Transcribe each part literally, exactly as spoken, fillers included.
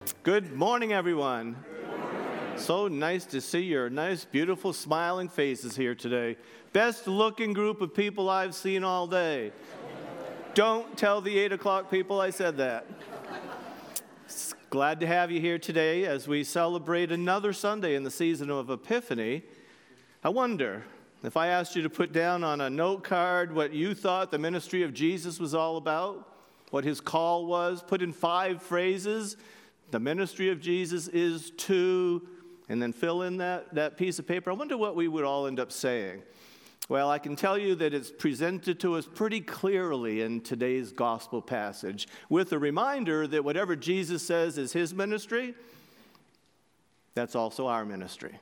Good morning, everyone. Good morning. So nice to see your nice, beautiful, smiling faces here today. Best looking group of people I've seen all day. Don't tell the eight o'clock people I said that. Glad to have you here today as we celebrate another Sunday in the season of Epiphany. I wonder, if I asked you to put down on a note card what you thought the ministry of Jesus was all about, what his call was, put in five phrases. The ministry of Jesus is to, and then fill in that, that piece of paper. I wonder what we would all end up saying. Well, I can tell you that it's presented to us pretty clearly in today's gospel passage, with a reminder that whatever Jesus says is his ministry, that's also our ministry.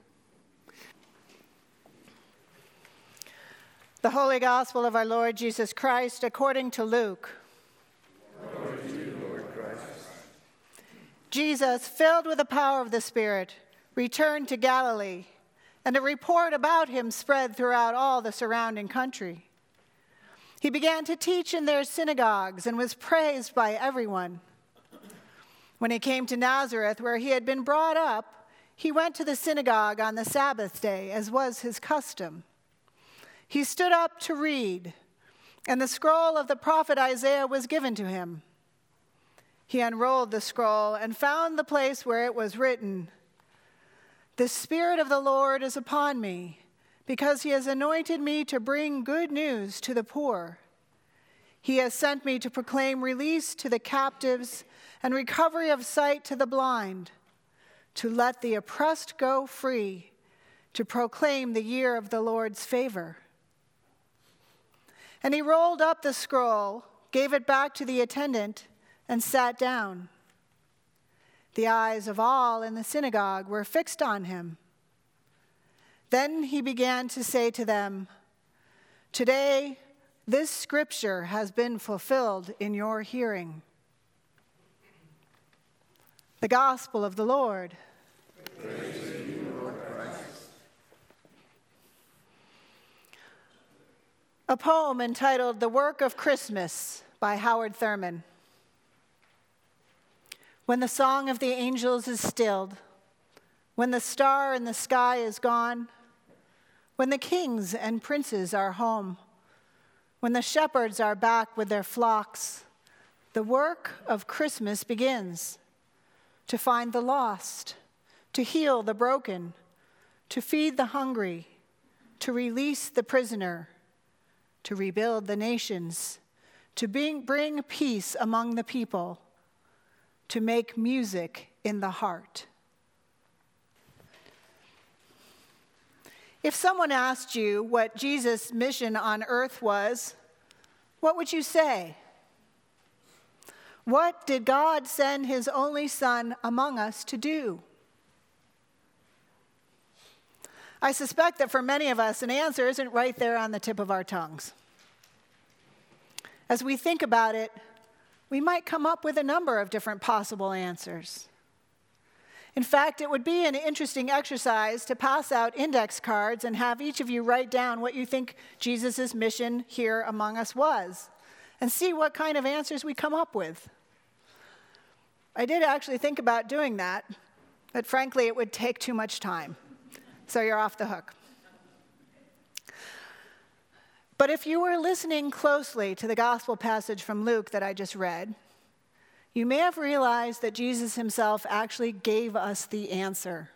The Holy Gospel of our Lord Jesus Christ according to Luke. Glory to you, Lord Christ. Jesus, filled with the power of the Spirit, returned to Galilee, and a report about him spread throughout all the surrounding country. He began to teach in their synagogues and was praised by everyone. When he came to Nazareth, where he had been brought up, he went to the synagogue on the Sabbath day, as was his custom. He stood up to read, and the scroll of the prophet Isaiah was given to him. He unrolled the scroll and found the place where it was written, "The Spirit of the Lord is upon me, because he has anointed me to bring good news to the poor. He has sent me to proclaim release to the captives and recovery of sight to the blind, to let the oppressed go free, to proclaim the year of the Lord's favor." And he rolled up the scroll, gave it back to the attendant, and sat down. The eyes of all in the synagogue were fixed on him. Then he began to say to them, "Today, this scripture has been fulfilled in your hearing." The Gospel of the Lord. Praise to you, Lord Christ. A poem entitled "The Work of Christmas" by Howard Thurman. When the song of the angels is stilled, when the star in the sky is gone, when the kings and princes are home, when the shepherds are back with their flocks, the work of Christmas begins. To find the lost, to heal the broken, to feed the hungry, to release the prisoner, to rebuild the nations, to bring, bring peace among the people, to make music in the heart. If someone asked you what Jesus' mission on earth was, what would you say? What did God send his only Son among us to do? I suspect that for many of us, an answer isn't right there on the tip of our tongues. As we think about it, we might come up with a number of different possible answers. In fact, it would be an interesting exercise to pass out index cards and have each of you write down what you think Jesus' mission here among us was, and see what kind of answers we come up with. I did actually think about doing that, but frankly, it would take too much time, so you're off the hook. But if you were listening closely to the gospel passage from Luke that I just read, you may have realized that Jesus himself actually gave us the answer.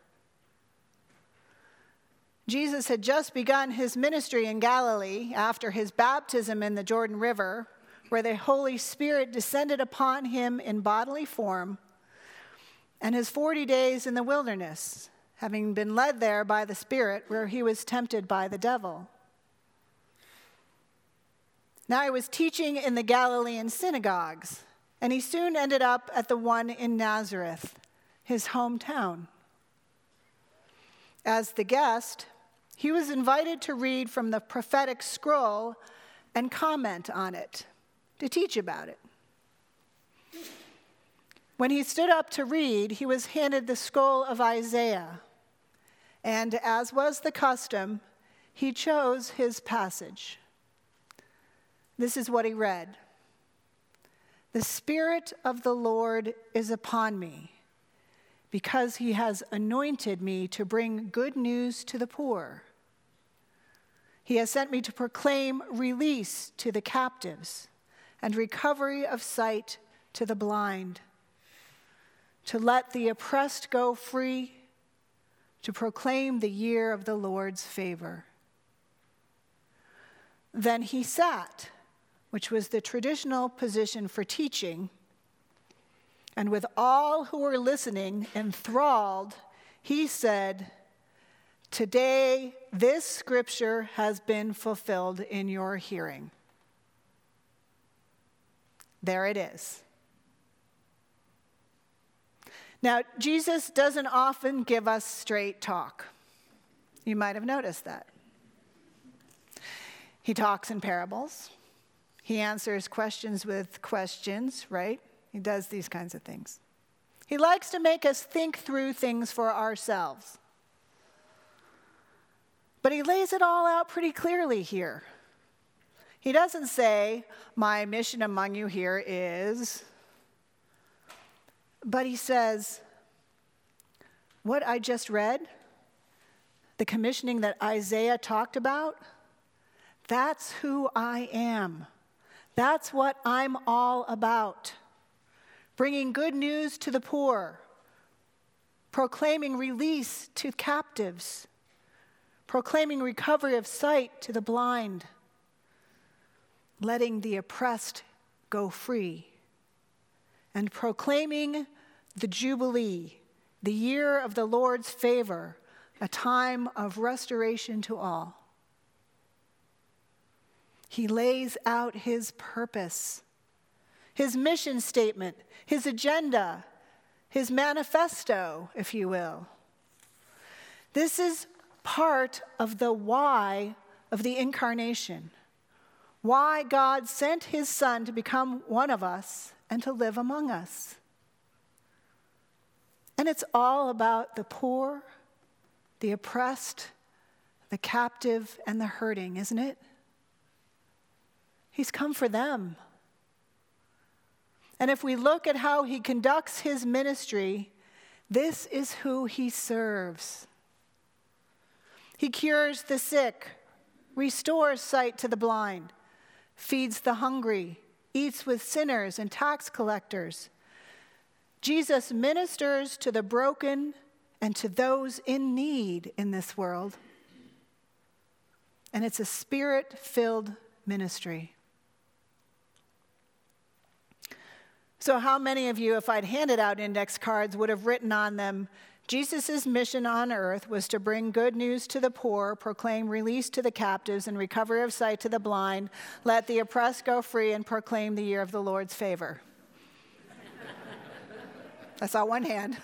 Jesus had just begun his ministry in Galilee after his baptism in the Jordan River, where the Holy Spirit descended upon him in bodily form, and his forty days in the wilderness, having been led there by the Spirit, where he was tempted by the devil. Now he was teaching in the Galilean synagogues, and he soon ended up at the one in Nazareth, his hometown. As the guest, he was invited to read from the prophetic scroll and comment on it, to teach about it. When he stood up to read, he was handed the scroll of Isaiah, and as was the custom, he chose his passage. This is what he read. "The Spirit of the Lord is upon me, because he has anointed me to bring good news to the poor. He has sent me to proclaim release to the captives and recovery of sight to the blind, to let the oppressed go free, to proclaim the year of the Lord's favor." Then he sat, which was the traditional position for teaching, and with all who were listening enthralled, he said, "Today this scripture has been fulfilled in your hearing." There it is. Now, Jesus doesn't often give us straight talk. You might have noticed that. He talks in parables. He answers questions with questions, right? He does these kinds of things. He likes to make us think through things for ourselves. But he lays it all out pretty clearly here. He doesn't say, "My mission among you here is," but he says, what I just read, the commissioning that Isaiah talked about, that's who I am. That's what I'm all about. Bringing good news to the poor, proclaiming release to captives, proclaiming recovery of sight to the blind, letting the oppressed go free, and proclaiming the Jubilee, the year of the Lord's favor, a time of restoration to all. He lays out his purpose, his mission statement, his agenda, his manifesto, if you will. This is part of the why of the incarnation. Why God sent his Son to become one of us and to live among us. And it's all about the poor, the oppressed, the captive, and the hurting, isn't it? He's come for them. And if we look at how he conducts his ministry, this is who he serves. He cures the sick, restores sight to the blind, feeds the hungry, eats with sinners and tax collectors. Jesus ministers to the broken and to those in need in this world. And it's a spirit-filled ministry. So how many of you, if I'd handed out index cards, would have written on them, Jesus' mission on earth was to bring good news to the poor, proclaim release to the captives, and recovery of sight to the blind, let the oppressed go free, and proclaim the year of the Lord's favor? I saw one hand.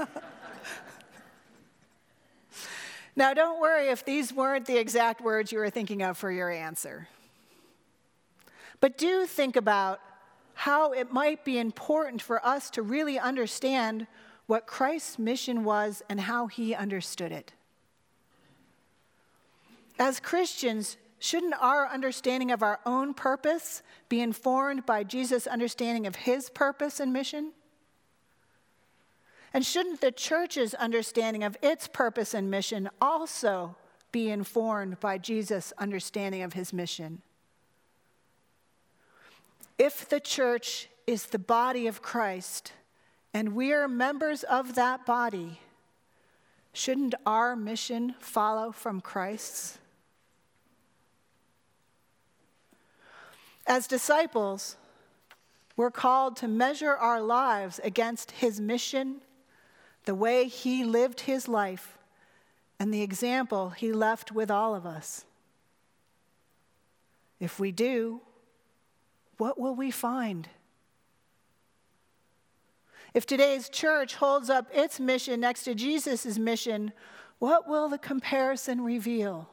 Now, don't worry if these weren't the exact words you were thinking of for your answer. But do think about how it might be important for us to really understand what Christ's mission was and how he understood it. As Christians, shouldn't our understanding of our own purpose be informed by Jesus' understanding of his purpose and mission? And shouldn't the church's understanding of its purpose and mission also be informed by Jesus' understanding of his mission? If the church is the body of Christ, and we are members of that body, shouldn't our mission follow from Christ's? As disciples, we're called to measure our lives against his mission, the way he lived his life, and the example he left with all of us. If we do, what will we find? If today's church holds up its mission next to Jesus' mission, what will the comparison reveal?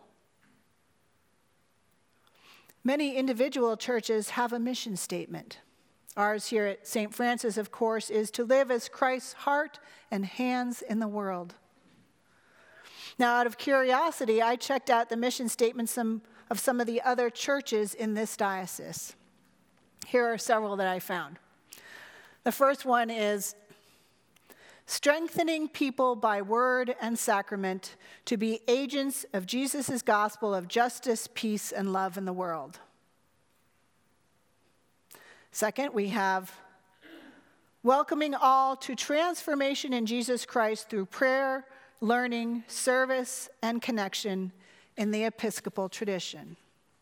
Many individual churches have a mission statement. Ours here at Saint Francis, of course, is to live as Christ's heart and hands in the world. Now, out of curiosity, I checked out the mission statements of some of the other churches in this diocese. Here are several that I found. The first one is strengthening people by word and sacrament to be agents of Jesus' gospel of justice, peace, and love in the world. Second, we have welcoming all to transformation in Jesus Christ through prayer, learning, service, and connection in the Episcopal tradition.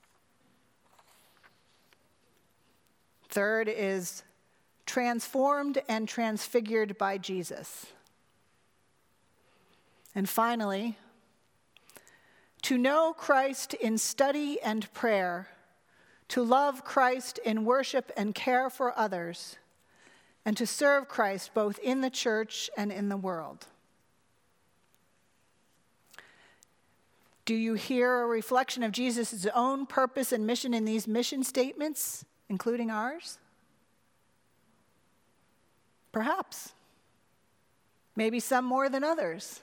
Third is transformed and transfigured by Jesus. And finally, to know Christ in study and prayer, to love Christ in worship and care for others, and to serve Christ both in the church and in the world. Do you hear a reflection of Jesus' own purpose and mission in these mission statements, including ours? Perhaps. Maybe some more than others.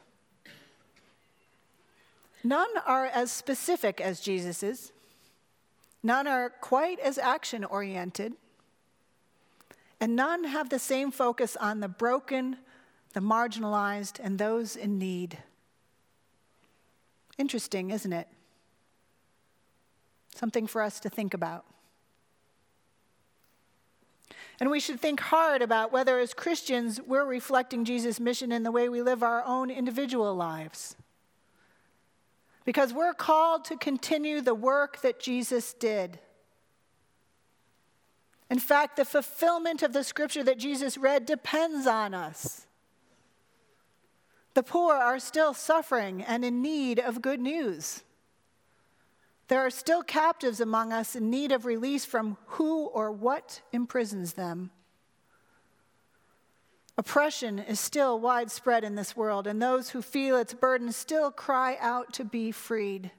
None are as specific as Jesus's. None are quite as action-oriented. And none have the same focus on the broken, the marginalized, and those in need. Interesting, isn't it? Something for us to think about. And we should think hard about whether as Christians we're reflecting Jesus' mission in the way we live our own individual lives. Because we're called to continue the work that Jesus did. In fact, the fulfillment of the scripture that Jesus read depends on us. The poor are still suffering and in need of good news. There are still captives among us in need of release from who or what imprisons them. Oppression is still widespread in this world, and those who feel its burden still cry out to be freed.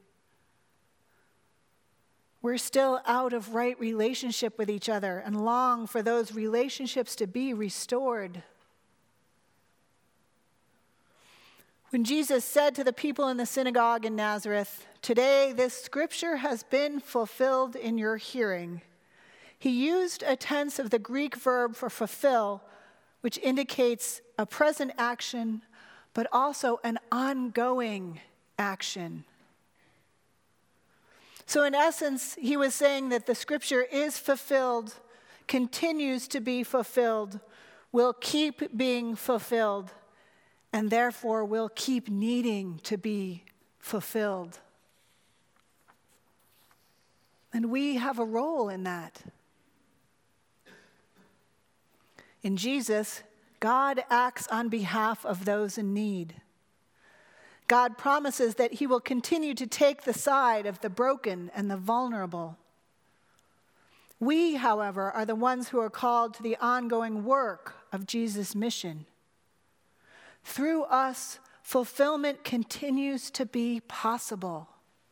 We're still out of right relationship with each other and long for those relationships to be restored. When Jesus said to the people in the synagogue in Nazareth, "Today this scripture has been fulfilled in your hearing," he used a tense of the Greek verb for fulfill, which indicates a present action, but also an ongoing action. So in essence, he was saying that the scripture is fulfilled, continues to be fulfilled, will keep being fulfilled, and therefore will keep needing to be fulfilled. And we have a role in that. In Jesus, God acts on behalf of those in need. God promises that he will continue to take the side of the broken and the vulnerable. We, however, are the ones who are called to the ongoing work of Jesus' mission. Through us, fulfillment continues to be possible.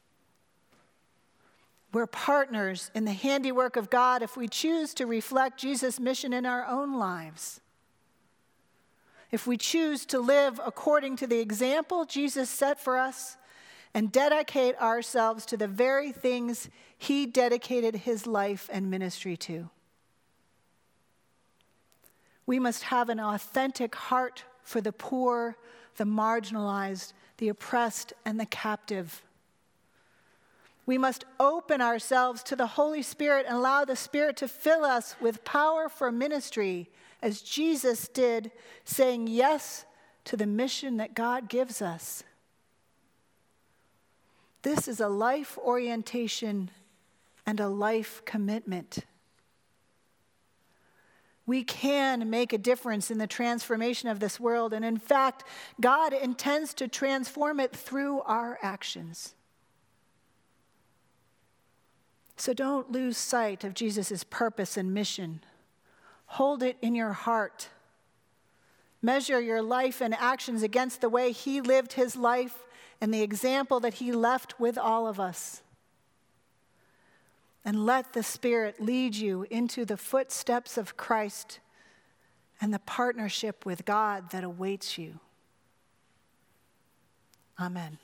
We're partners in the handiwork of God if we choose to reflect Jesus' mission in our own lives. If we choose to live according to the example Jesus set for us and dedicate ourselves to the very things he dedicated his life and ministry to. We must have an authentic heart for the poor, the marginalized, the oppressed, and the captive. We must open ourselves to the Holy Spirit and allow the Spirit to fill us with power for ministry, as Jesus did, saying yes to the mission that God gives us. This is a life orientation and a life commitment. We can make a difference in the transformation of this world, and in fact, God intends to transform it through our actions. So don't lose sight of Jesus' purpose and mission. Hold it in your heart. Measure your life and actions against the way he lived his life and the example that he left with all of us. And let the Spirit lead you into the footsteps of Christ and the partnership with God that awaits you. Amen.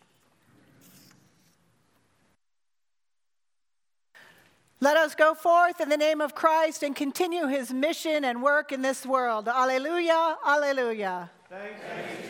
Let us go forth in the name of Christ and continue his mission and work in this world. Alleluia, alleluia. Thanks